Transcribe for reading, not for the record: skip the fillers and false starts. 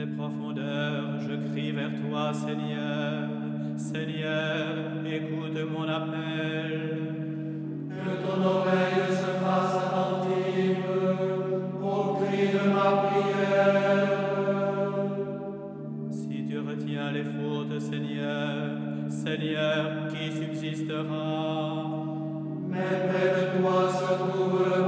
profondeurs, je crie vers toi, Seigneur. Seigneur, écoute mon appel. Que ton oreille se fasse attentive au cri de ma prière. Si tu retiens les fautes, Seigneur, Seigneur, qui subsistera? Mais près de toi se trouve le